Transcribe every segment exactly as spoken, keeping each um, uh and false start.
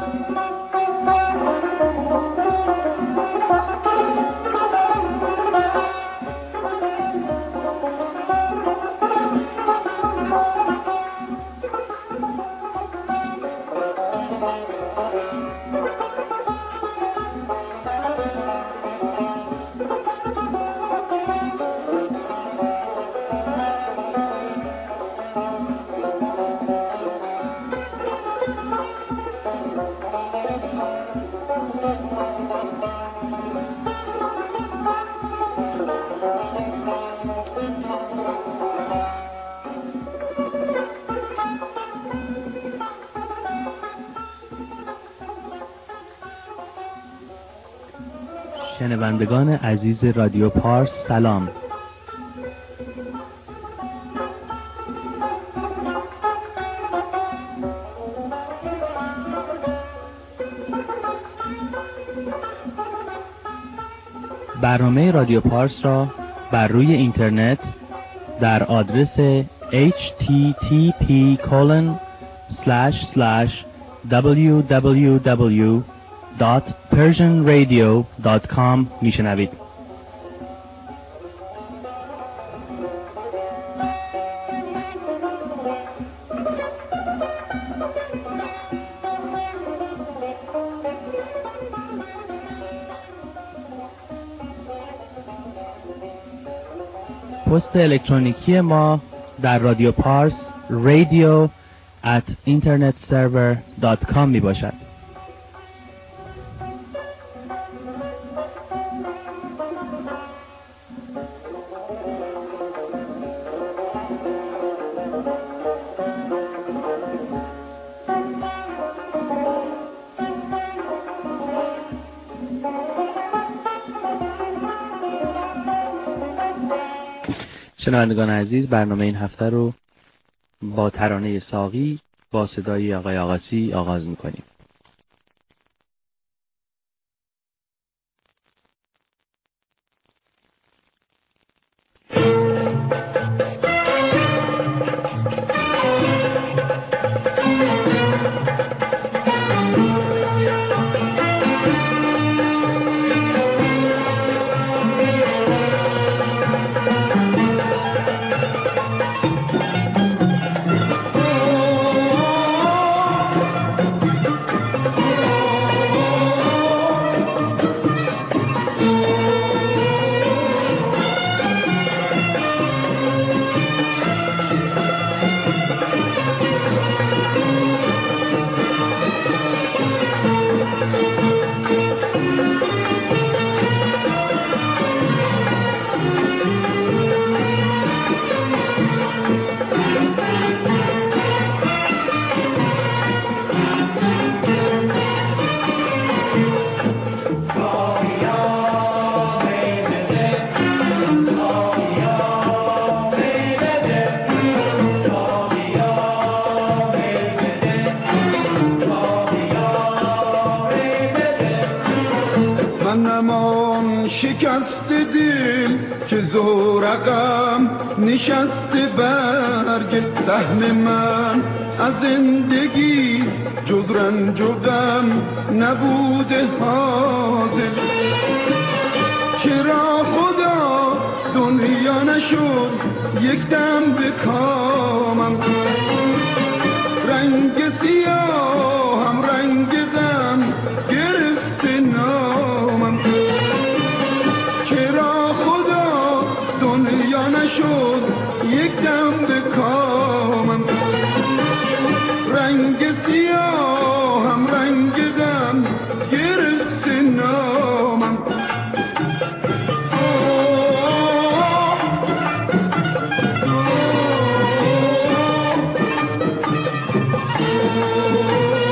شنوندگان عزیز رادیو پارس سلام. برنامه رادیو پارس را بر روی اینترنت در آدرس اچ تی تی پی کلن اسلش اسلش دبلیو دبلیو دبلیو دات پرژن رادیو دات کام میشنوید. پست الکترونیکی ما در رادیو پارس رادیو ات اینترنت سرور دات کام می باشد. شنوندگان عزیز، برنامه این هفته رو با ترانه ساقی با صدای آقای آقاسی آغاز می‌کنیم. نشسته برگ سهم من از زندگی جز رنج و غم نبوده حاضر. چرا خدا دنیا نشد یک دم به کامم، رنگ سیاهم رنگ غم گرفته نامم. چرا خدا دنیا نشد یک دم به کامم، رنگ سیاهم رنگ غم گرفته نامم. Oh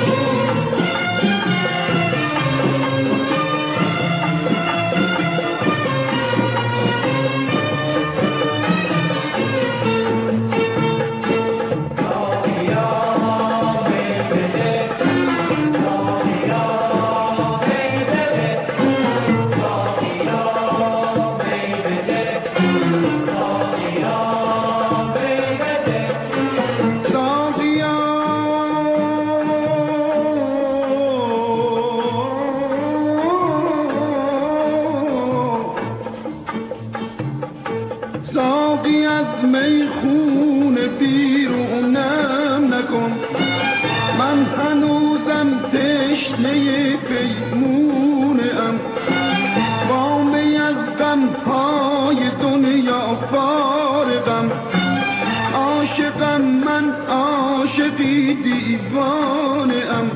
من هنوزم تشنه پیمونم، وامه از غمهای دنیا فارغم، عاشقم من عاشقی دیوانم،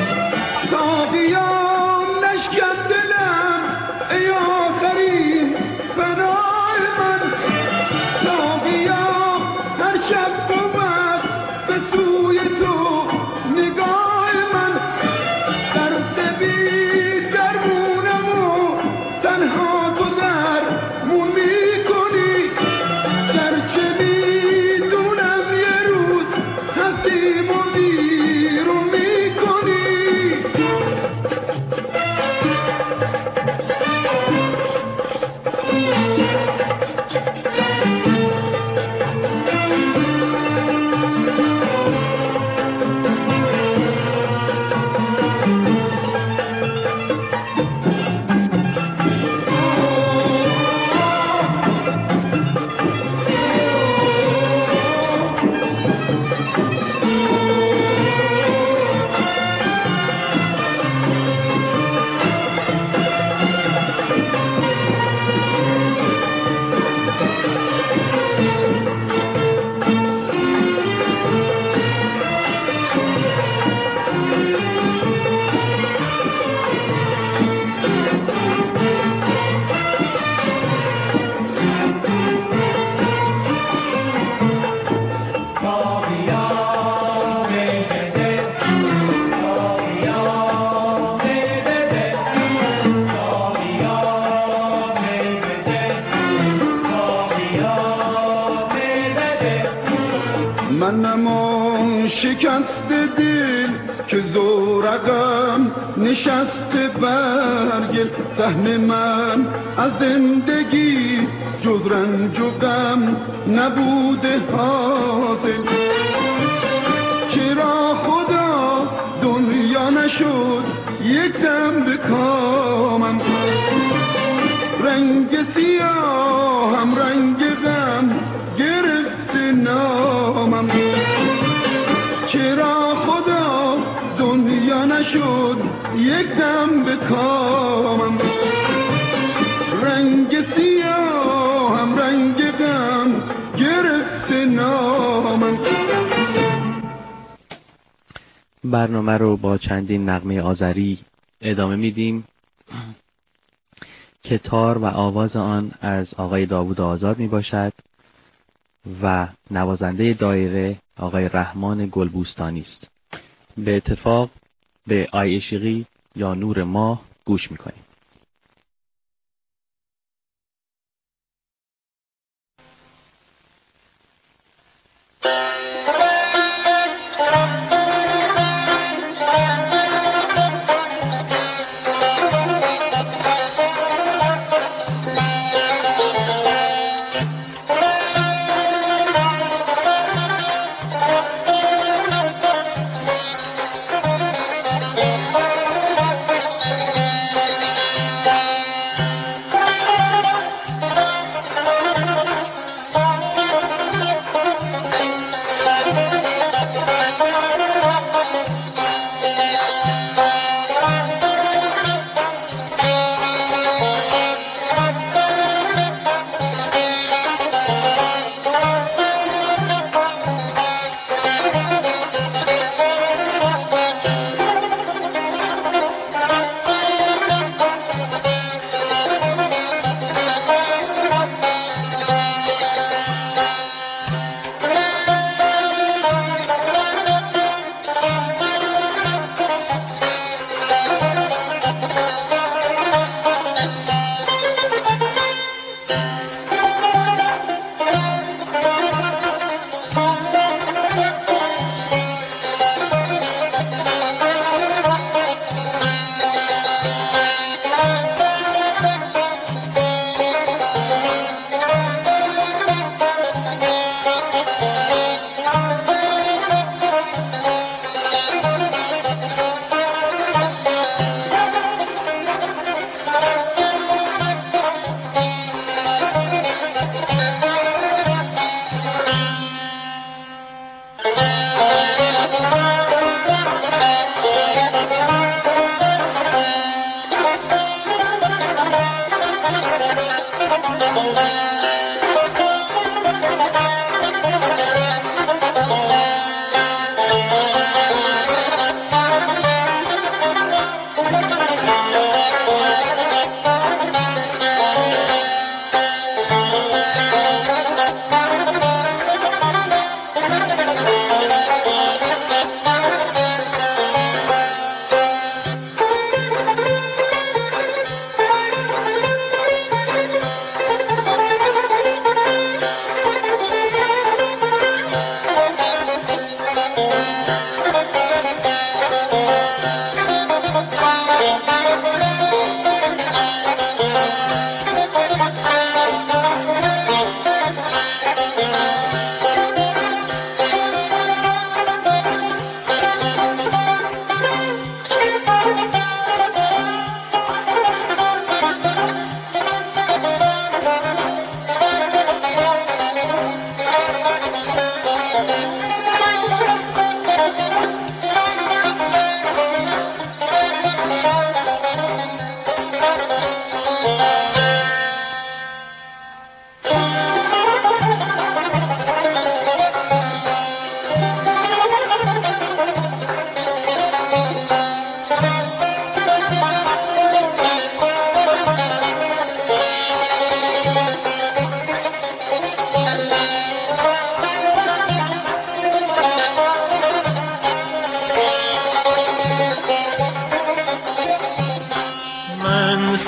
ساقیام نشکن دلم ای آخرین فنای من، ساقیام هر شب بود به سوی تو نگاه من، در سبیل درمونم و تنها گذر مون می کنی، گرچه میدونم یه روز هستیم و بیرون می کنی. منم شکست دل که زورقم نشسته برگل، سهم من از زندگی جز رنج و غم نبوده حاصل، چرا خدا دنیا نشد یک دم به کامم، رنگ سیاهم رنگ غم گرفته نامم، چرا خدا دنیا نشد یک دم به کامم، رنگ سیاهم رنگ غم گرفته نامم. برنامه رو با چندین نغمه آذری ادامه میدیم که تار و آواز آن از آقای داوود آزاد می باشد و نوازنده دایره آقای رحمان گلبوستانی است. به اتفاق به آی عشقی یا نور ماه گوش میکنیم. Thank you.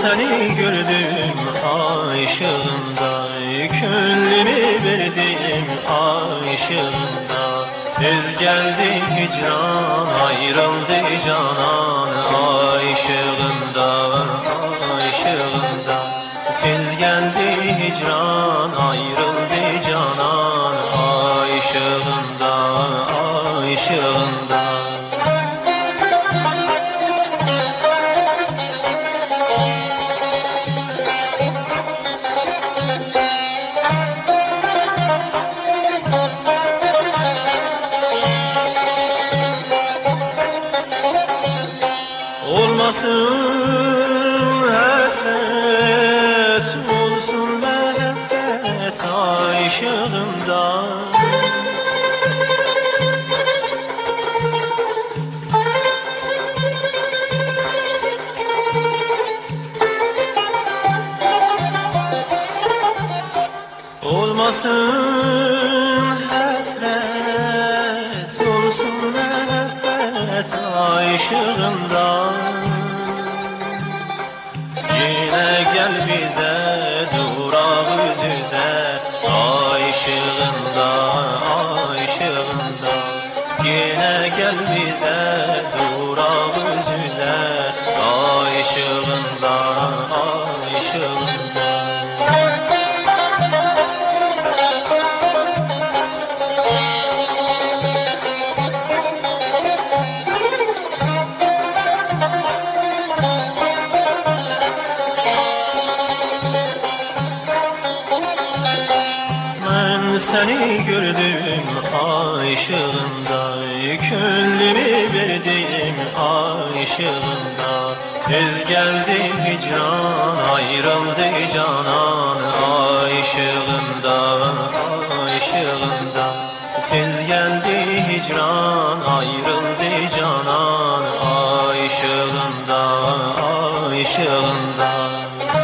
seni gördüm aşığında, gönlümü verdim aşığında. Tez geldi hicran, ayrıldı canan aşığında, aşığında. Tez geldi hicran, ayrıldı canan aşığında, aşığında. Seni gördüm aşığında, gönlümü verdim aşığında. Tez geldi hicran, ayrıldı canan aşığında, aşığında. Tez geldi hicran, ayrıldı canan aşığında, aşığında.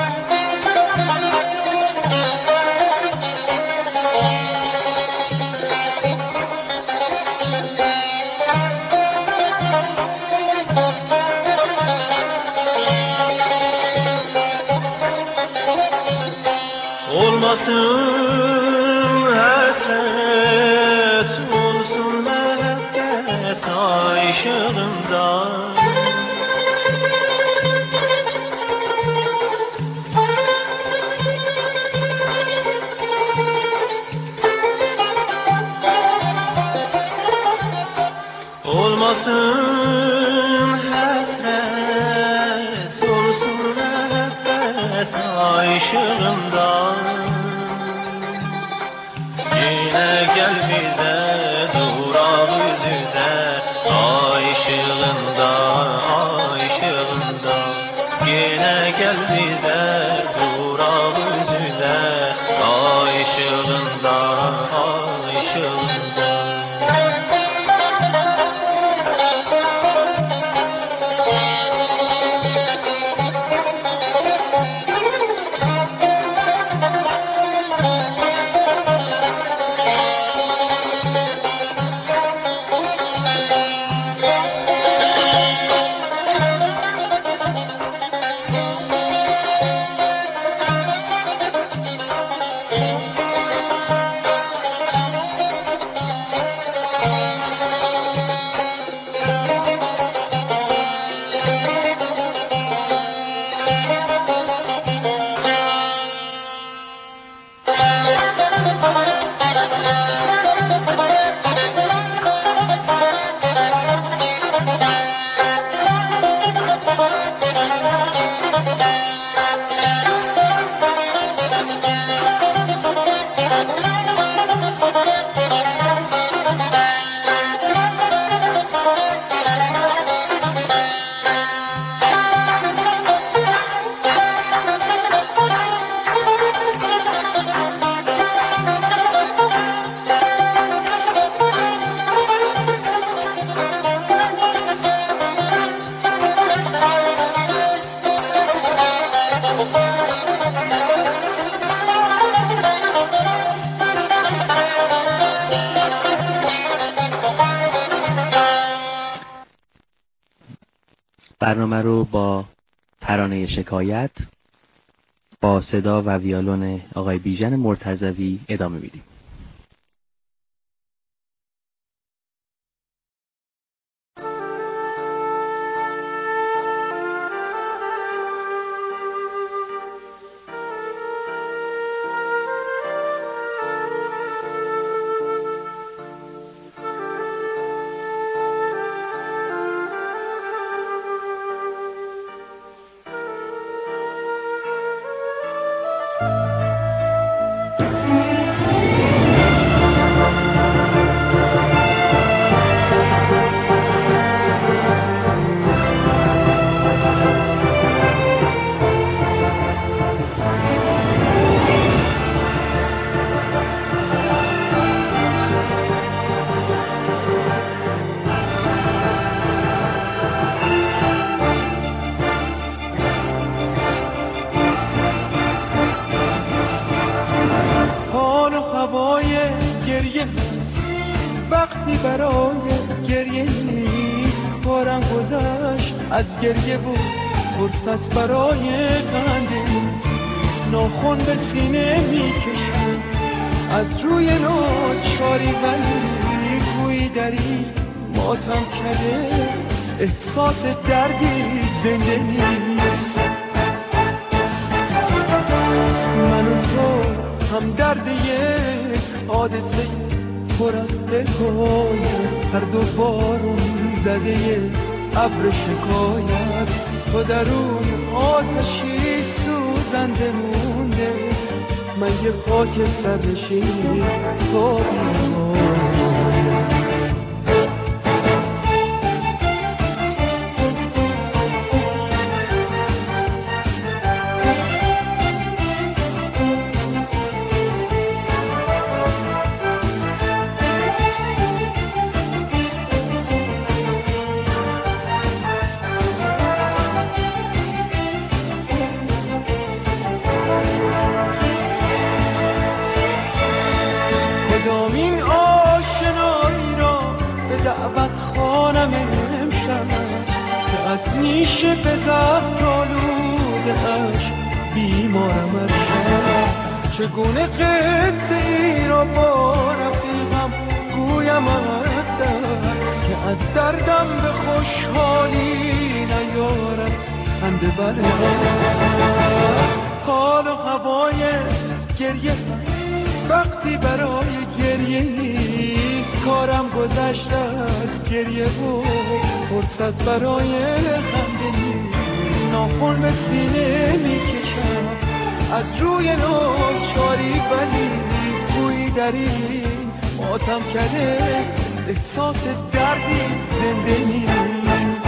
Olmasın hasret, olsun mehabbet aşığında. Olmasın hasret, olsun mehabbet aşığında. Yine gel bize, durak yüzüze, aşığında, aşığında. Yine gel bize, durak yüzüze, aşığında, aşığında. برنامه رو با ترانه شکایت با صدا و ویولون آقای بیژن مرتضوی ادامه میدیم. وقتی برای گریه نیست کارم گذشت از گریه بود فرصت برای خنده نیست ناخن به سینه میکشم از روی ناچاری ولی گویی دری ماتم کرده احساس دردی زنده نیست من و تو هم درد یک حادثه پر از حکایت هر دو بارون زده ابر شکایت تو درون آتشی سوزنده مونده من یه خاک سرنشین تو نیشه به زهر آلوده‌اش بیمارم از شب چگونه قصه ای را با رفیقم گویم از درد که از دردم به خوشحالی نیارم خنده برم حال و هوای گریه وقتی برای گریه نیست کارم گذشته از گریه بود فرصت برای خنده نیست ناخن به سینه میکشم از روی ناچاری ولی گویی دری ماتم کرده احساس دردی زنده نیست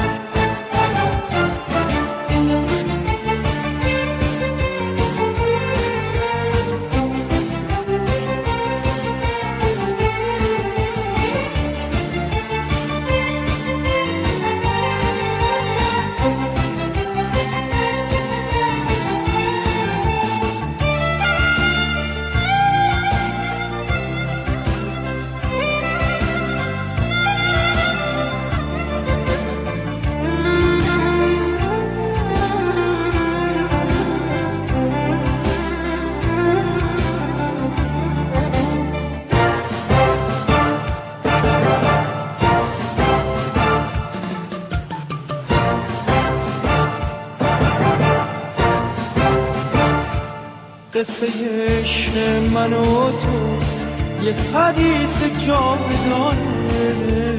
قصه عشق من و تو یه حدیث جاودانه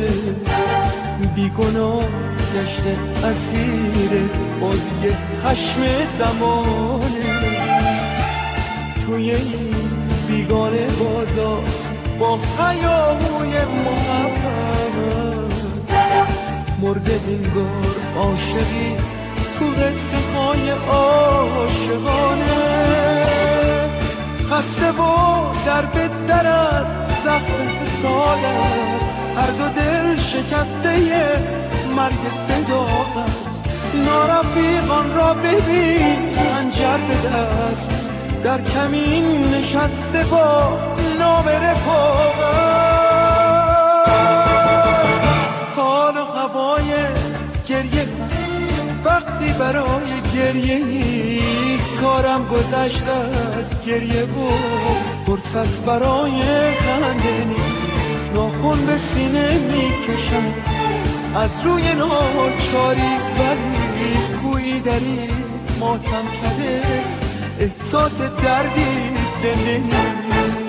بیگناه گشته اسیر باز یه خشم زمانه توی این بیگانه بازار با هیاهوی محبت مرده انگار عاشقی تو قصه های عاشقانه خسته و در بهتر از زخم سالت هر دو دل شکسته مرگ صداقت نارفیقان را ببین خنجر به دست در کمین نشسته با نام رفاقت حال و هوای گریه وقتی برای گریه نیست، کارم گذشته از گریه بود، فرصت برای خنده نیست. ناخن به سینه میکشم از روی ناچاری، ولی گویی دری ماتم کرده، احساس دردی زنده نیست.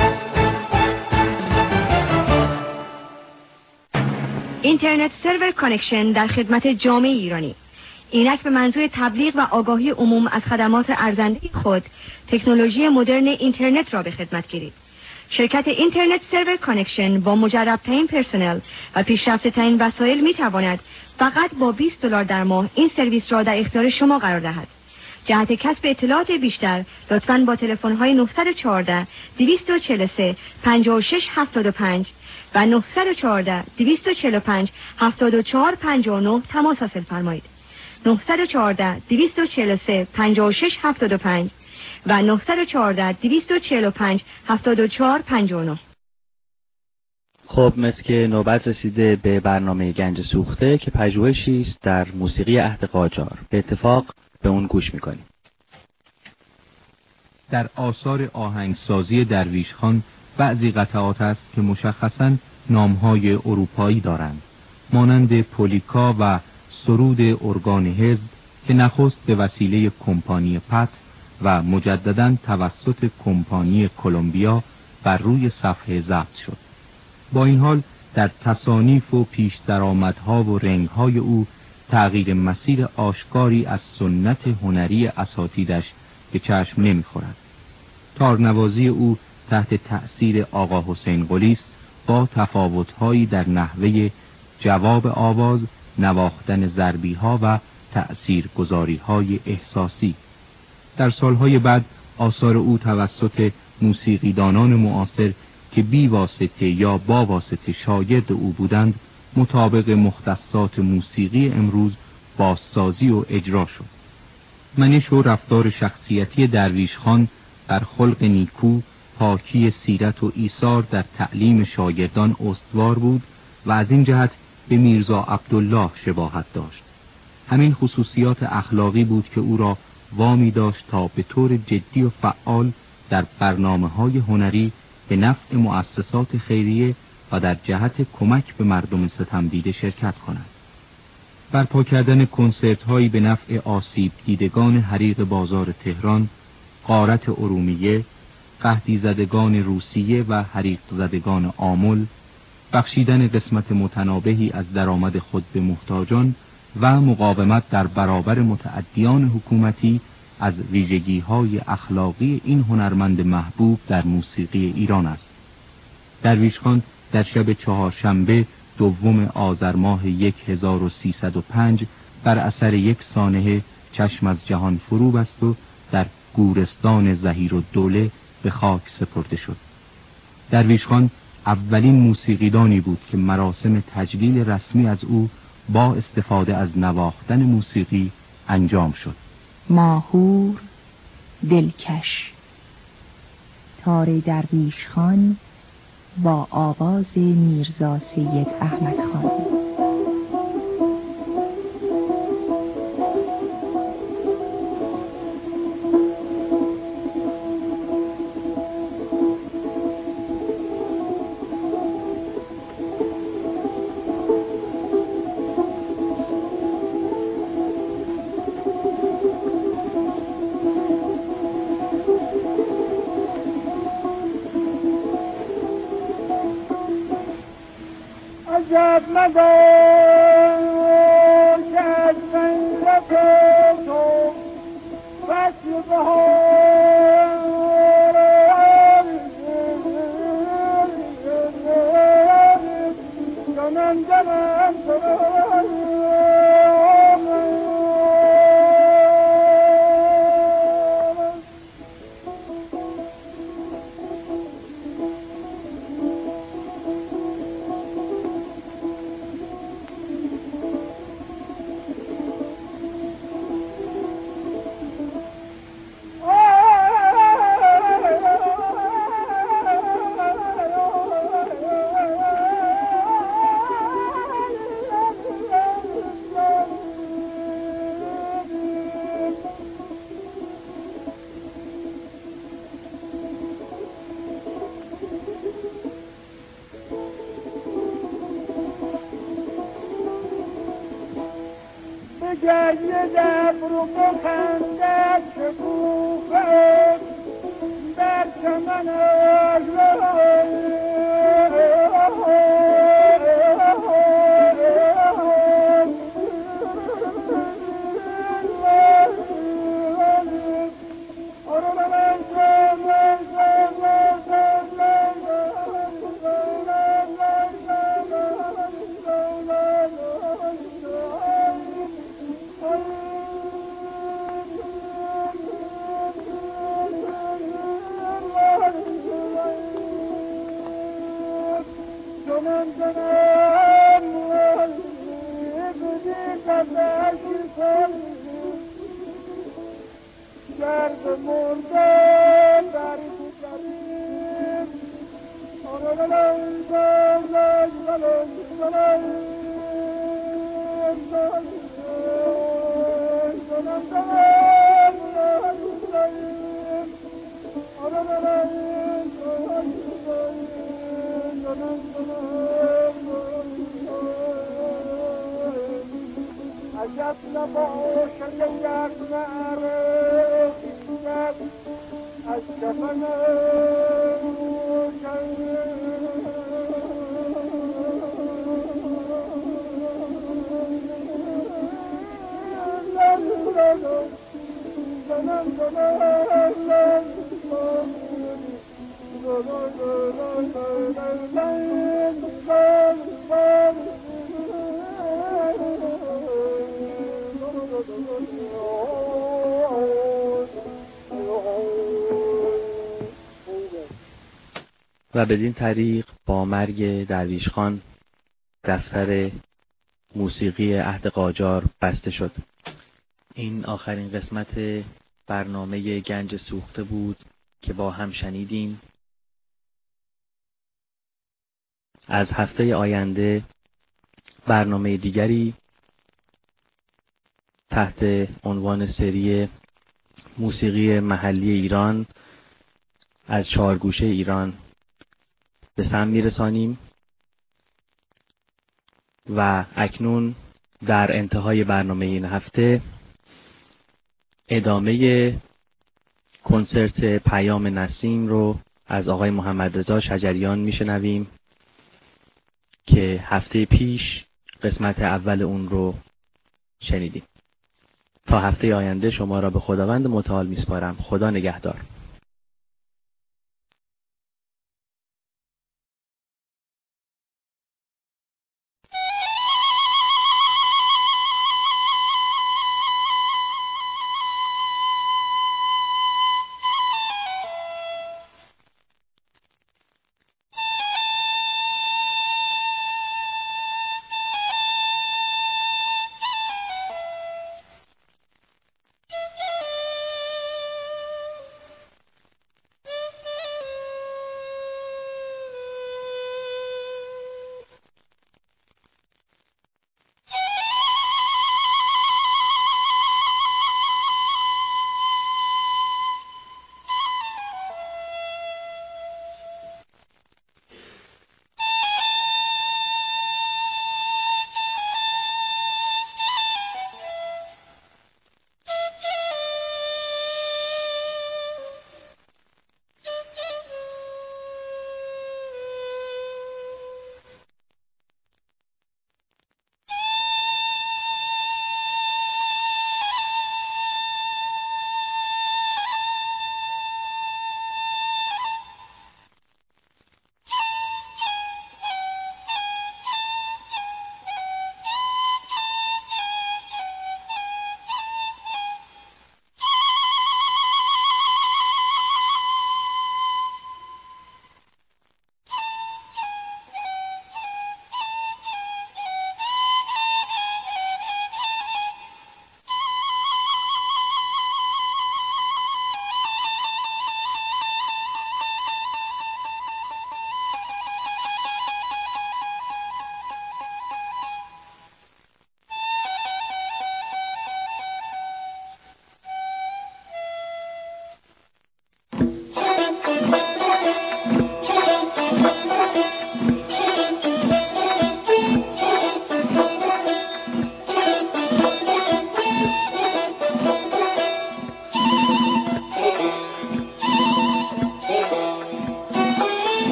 اینترنت سرور کانکشن در خدمت جامعه ایرانی. اینک به منظور تبلیغ و آگاهی عموم از خدمات ارزنده خود تکنولوژی مدرن اینترنت را به خدمت گیرید. شرکت اینترنت سرور کانکشن با مجرب‌ترین پرسنل و پیشرفته‌ترین وسایل می‌تواند فقط با بیست دلار در ماه این سرویس را در اختیار شما قرار دهد. جهت کسب اطلاعات بیشتر لطفاً با تلفن‌های نه یک چهار، دو چهار سه، پنج شش هفت پنج و نه یک چهار، دو چهار پنج، هفت چهار پنج نه تماس حاصل فرمایید. نه یک چهار، دو چهار سه، پنج شش هفت پنج و نه یک چهار، دو چهار پنج، هفت چهار پنج نه. خب مثل که نوبت رسیده به برنامه گنج سوخته که پژوهشی است در موسیقی عهد قاجار. به اتفاق به اون گوش میکنیم. در آثار آهنگسازی درویش خان بعضی قطعات است که مشخصاً نامهای اروپایی دارند، مانند پولیکا و سرود ارگان حزب که نخست به وسیله کمپانی پت و مجدداً توسط کمپانی کلمبیا بر روی صفحه ضبط شد. با این حال در تصانیف و پیش درآمدها و رنگهای او تغییر مسیر آشکاری از سنت هنری اساتیدش به چشم نمی‌خورد. تارنوازی او تحت تأثیر آقا حسین قلی است، با تفاوت‌هایی در نحوه جواب آواز، نواختن ضربی‌ها و تأثیرگذاری‌های احساسی. در سالهای بعد آثار او توسط موسیقیدانان معاصر که بی واسطه یا با واسطه شاگرد او بودند مطابق مختصات موسیقی امروز بازسازی و اجرا شد. منش و رفتار شخصیتی درویش خان در خلق نیکو، پاکی سیرت و ایثار در تعلیم شاگردان استوار بود و از این جهت به میرزا عبدالله شباهت داشت. همین خصوصیات اخلاقی بود که او را وامی داشت تا به طور جدی و فعال در برنامه‌های هنری به نفع مؤسسات خیریه و در جهت کمک به مردم ستمدیده شرکت کند. برپا کردن کنسرت‌هایی به نفع آسیب دیدگان حریق بازار تهران، غارت ارومیه، قحطی زدگان روسیه و حریق زدگان آمل، بخشیدن قسمت متنابهی از درآمد خود به محتاجان و مقاومت در برابر متعدیان حکومتی از ویژگی‌های اخلاقی این هنرمند محبوب در موسیقی ایران است. درویش خان در شب چهارشنبه دوم آذر ماه هزار و سیصد و پنج بر اثر یک سانحه چشم از جهان فرو بست و در گورستان ظهیرالدوله به خاک سپرده شد. درویش خان اولین موسیقیدانی بود که مراسم تجلیل رسمی از او با استفاده از نواختن موسیقی انجام شد. ماهور دلکش، تار درویش خان با آواز میرزا سید احمد خان. عجب مدار که از غیرت تو فصل بهار جانم جانم گریه دبر و مخندت شکوفه در چمن گرد مرده در بگریم عجب نباشد یک نعره از کفن و بدین طریق با مرگ درویش خان دفتر موسیقی عهد قاجار بسته شد. این آخرین قسمت برنامه گنج سوخته بود که با هم شنیدیم. از هفته آینده برنامه دیگری تحت عنوان سری موسیقی محلی ایران از چهارگوشه ایران به سم میرسانیم و اکنون در انتهای برنامه این هفته ادامه کنسرت پیام نسیم رو از آقای محمد رضا شجریان میشنویم که هفته پیش قسمت اول اون رو شنیدیم. تا هفته آینده شما را به خداوند متعال میسپارم. خدا نگهدار.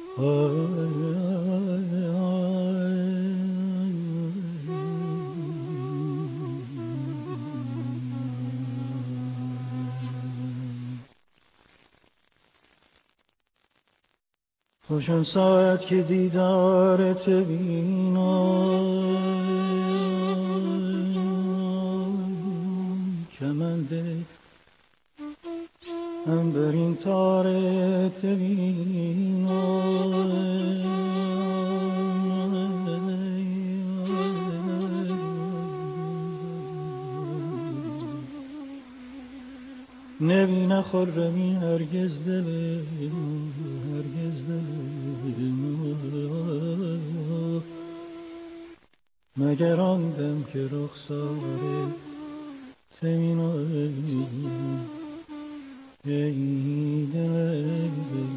خوشم ساعت که دیدارت بینم، کمنده انبرین تارت بینم، نبینه خرمی هرگز دل هرگز دل مگر آن دم که رخساره تمینه ای دل ای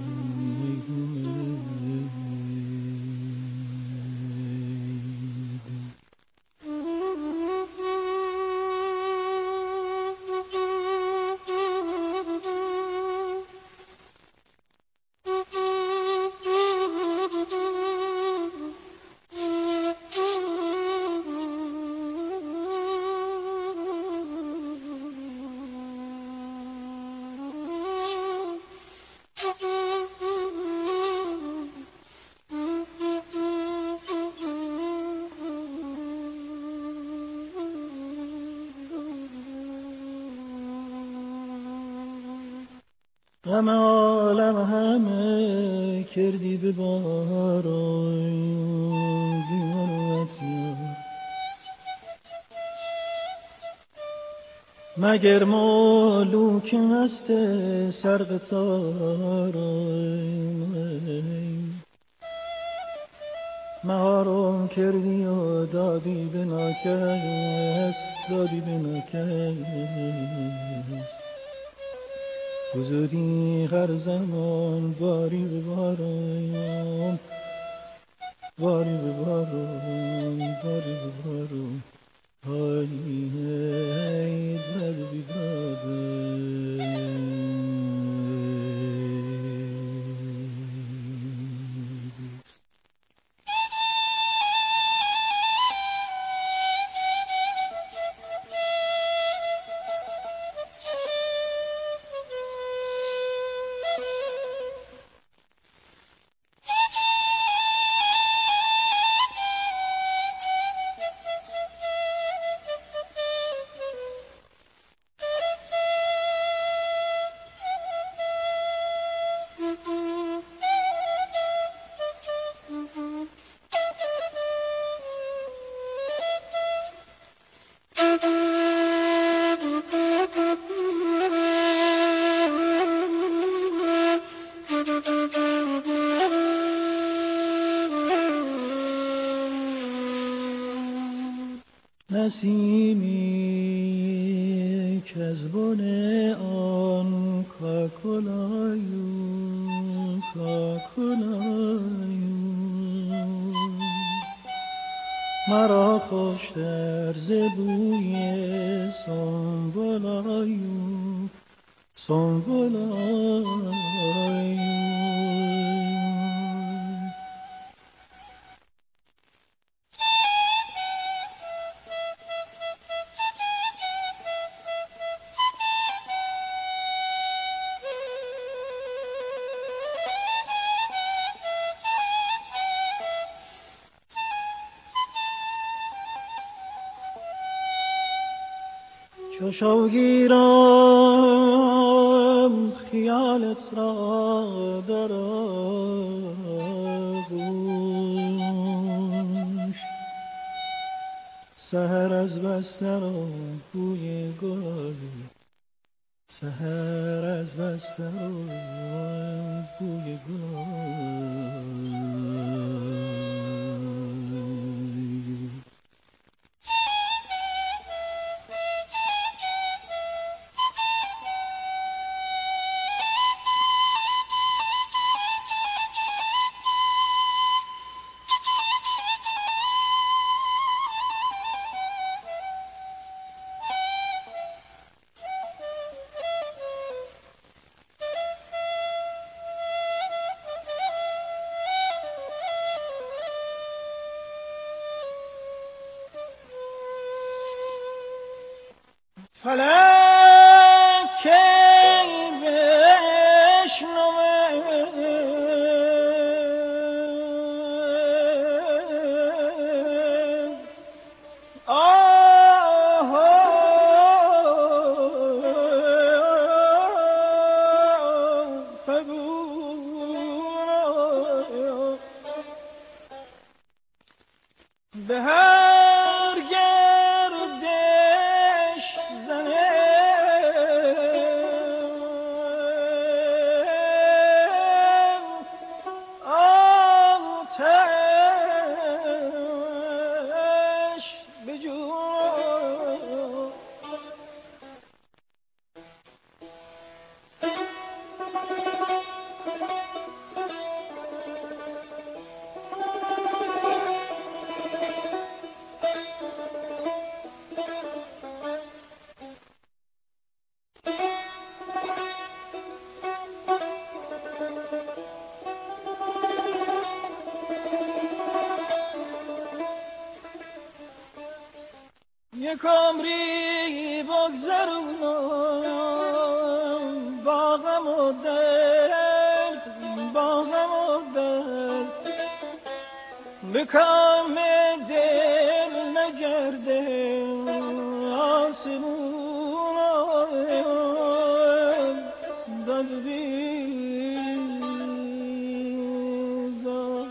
غم عالم همه کردی به باران بیمروتی، مگر مالوک مست سرقطاران مهارم کردی و دادی به ناکس دادی به ناکس، بزودی هر زمان باری به باران باری به باران باری به باران های ای بد بی بد نسیمی که از بن آن کاکلایو کاکلایو مرا خوشتر ز بوی سنبلایو سنبلایو چو گیرم خیالت را در آغوش، سحر از بستر و بوی گل، سحر از بستر و بوی گل. فلک بشنوه به هر گردش زنه آتش بجو یک عمری بگذرونم با غم و درد با غم و درد به کام دل نگرده آسمون داد بیزا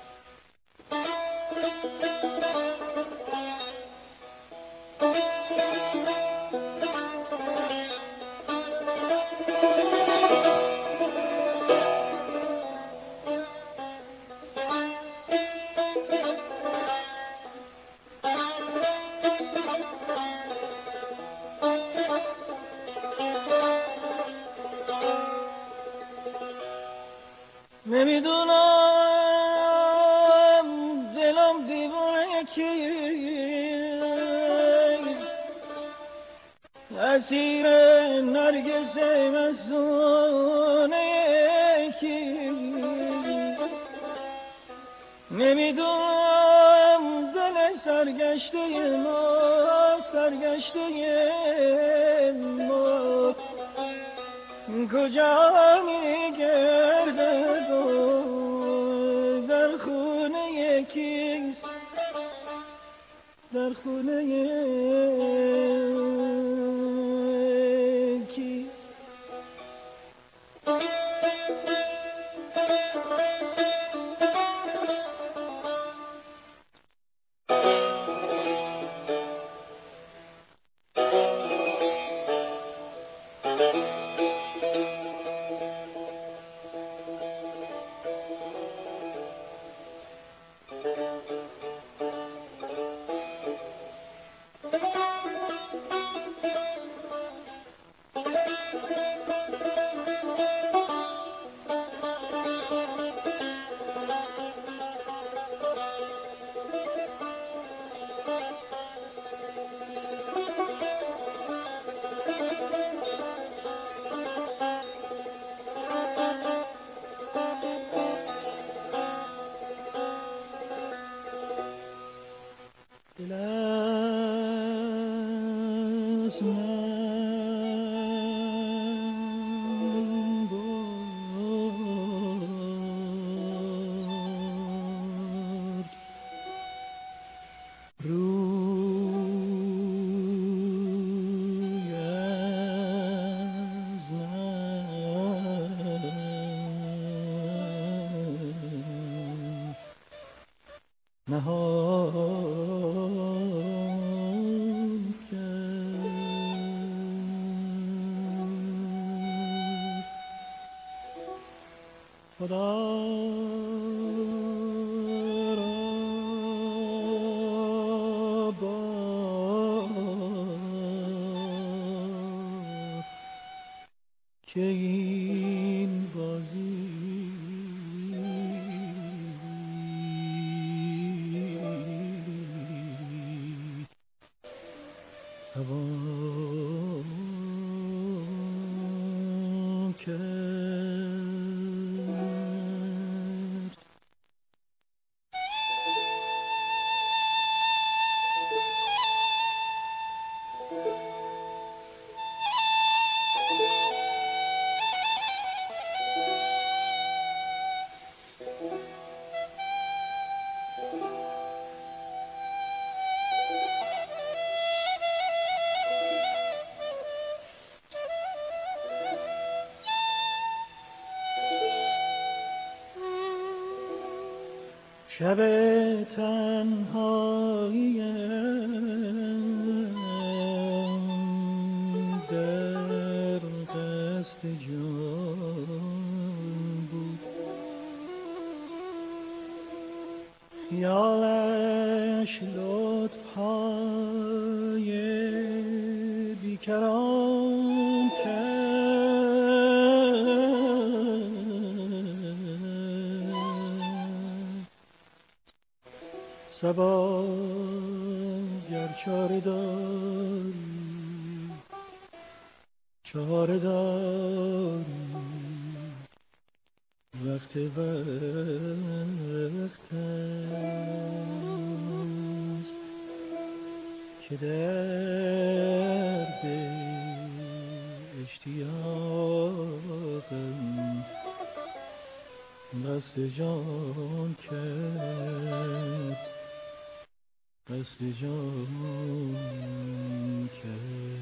نمیدونم دلم دیوانه کیست اسیر نرگس مسونه کیست نمیدونم دل سرگشته ما سرگشته ما کجا میگردد و در خونه کیست در خونه کیست نهان کرد خدا را باد که این بازی توان کرد شب تنهایی در دست جان بود، خیالش لطف‌های بیکران کرد. صبا گر چاره داری، چاره داری، وقت وقت است که درد اشتیاقم قصد جان کرد، قصد جان کرد.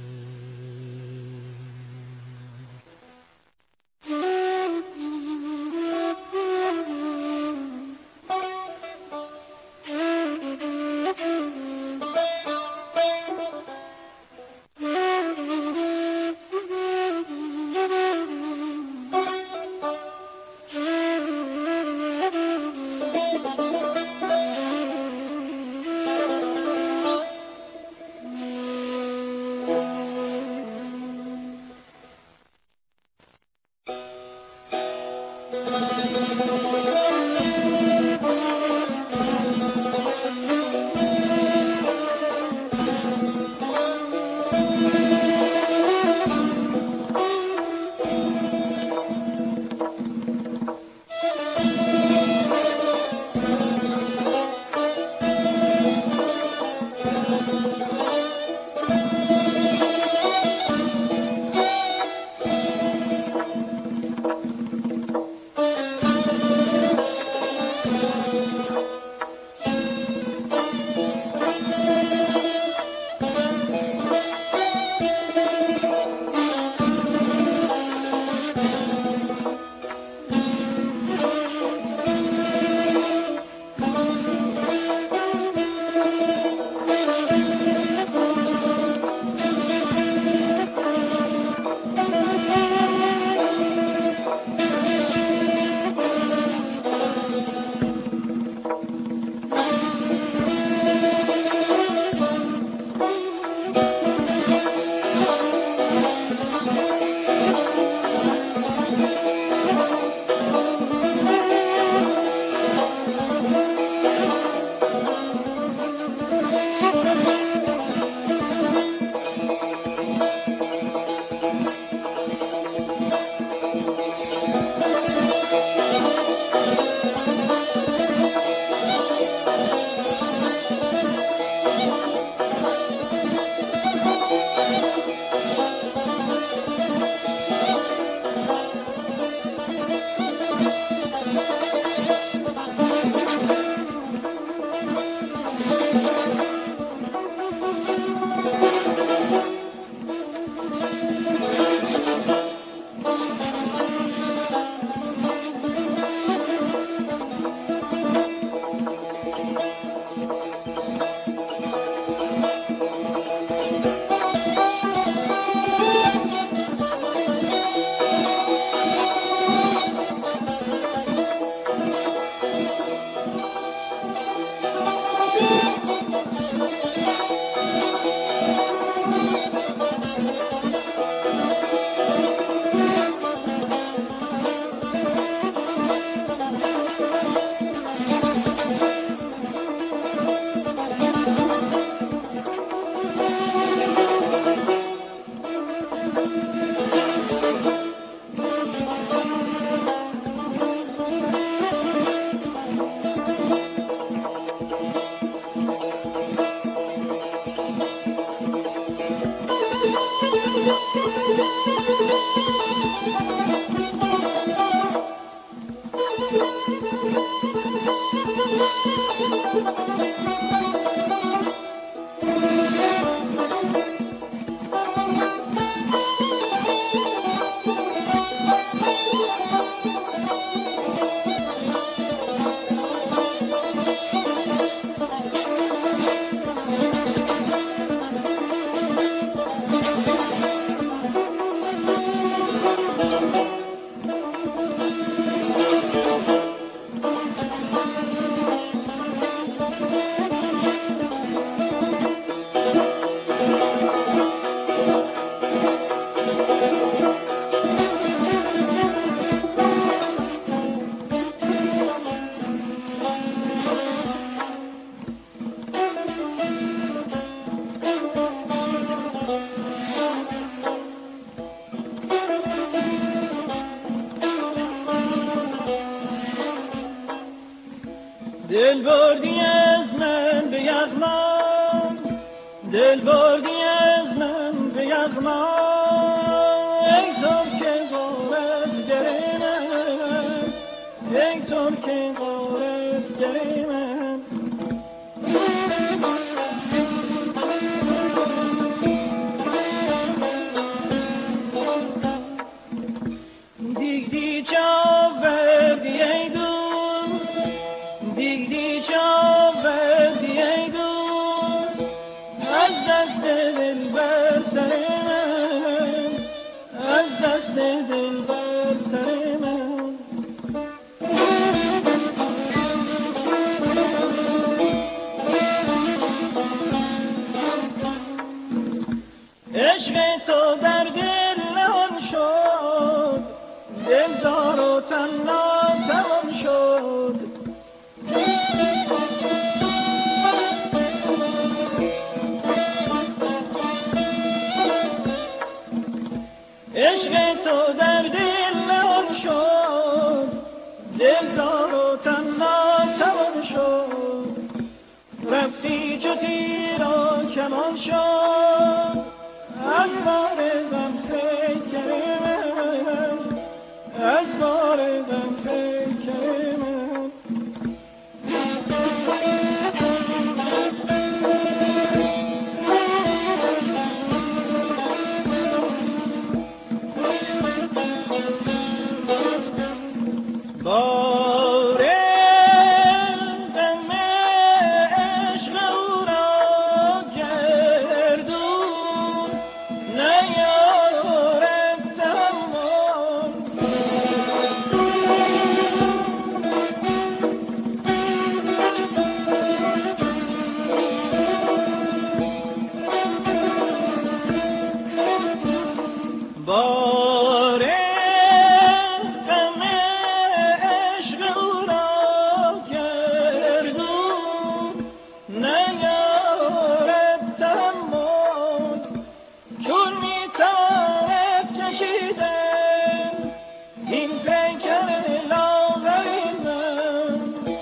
دل بردی از من به یغما، دل بردی از من به یغما، ای ترک غارتگر من، ای ترک غارتگر من. دیگ دیگ آوردی ای دوست، دیگ دیگ آوردی ای دوست، از دست دل بر سر من، از دست دل بر سر من. عشق تو در دل نهان شد، دلدار و تنها تمام شد. عشق تو در دل نهان شد، دلدار و تنها تمام شد. رفتی چو تیر و کمان شد، از بار غم پیکر من، از بار غم پیکر من. بار غم عشق او را گردون نیارد تحمل. بار غم عشق او را گردون نیارد تحمل. چون میتواند کشیدن این پیکر لاغر من،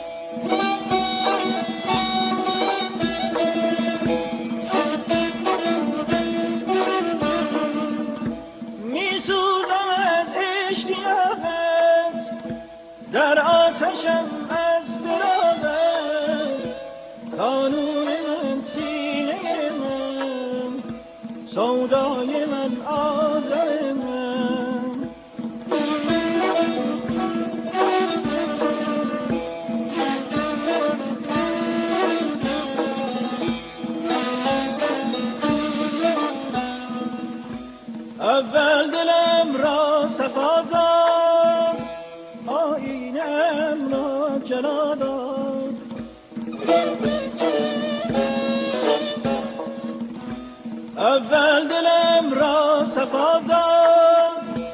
میسوزم از اشتیاقت، در آتشم از فراقت. قانون من سینه من، سودای من آزار من. اول دلم را صفا داد، آینم را جلا داد. اول دلم را صفا داد،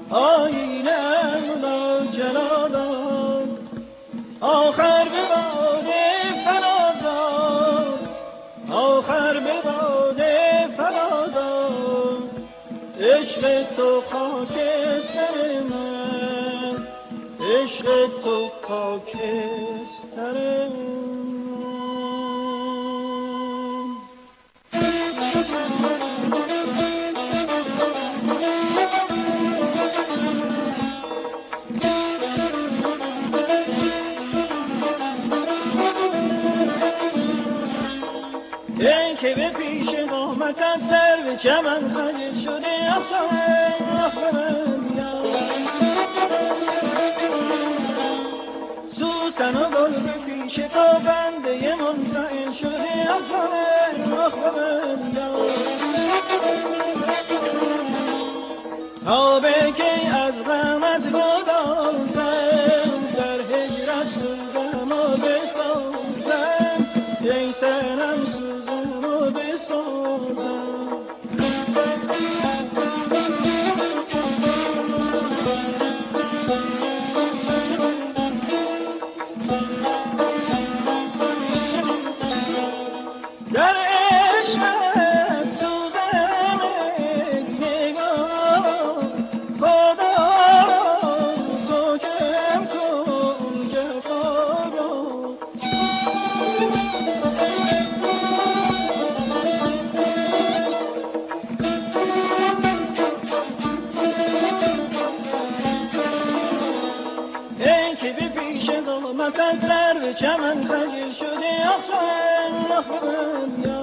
آینم را جلا داد. آخر به باده فنا داد، آخر به باده فنا داد. عشق تو خاکستر من، عشق تو خاکستر من. ای که به پیش قامتت سر به چمن خجل شده افسانه آخرم یا سوسن و گل به پیش تو بنده منفعل شده افسانه آخرم یا تا به کی از غمت گدازم، در هجرت سوزم و بسازم، ای سنم سوزم و بسازم. در عشقت سوزم ای نگاه، خدا پیش قامت از سر به چمن خجل شده آخرم آخرم یا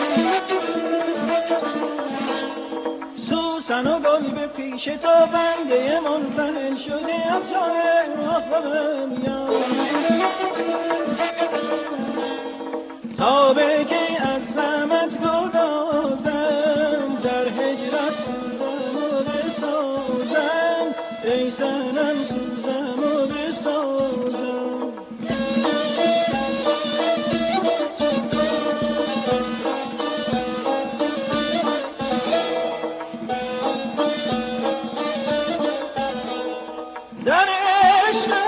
سوسن و گل به پیش تو بنده منفعل شده آخرم آخرم یا تا به که از غمت گدازم در هجرت سوزم و بسازم ای سنم سوزم و بسازم در عشق